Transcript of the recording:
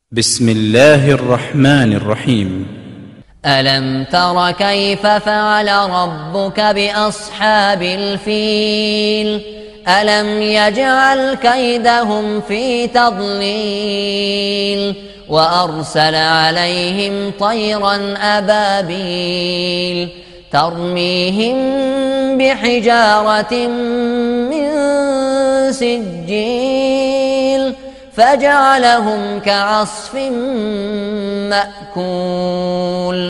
بسم الله الرحمن الرحيم. ألم تر كيف فعل ربك بأصحاب الفيل؟ ألم يجعل كيدهم في تضليل وأرسل عليهم طيرا أبابيل ترميهم بحجارة من سجيل فجعلهم كعصف مأكول.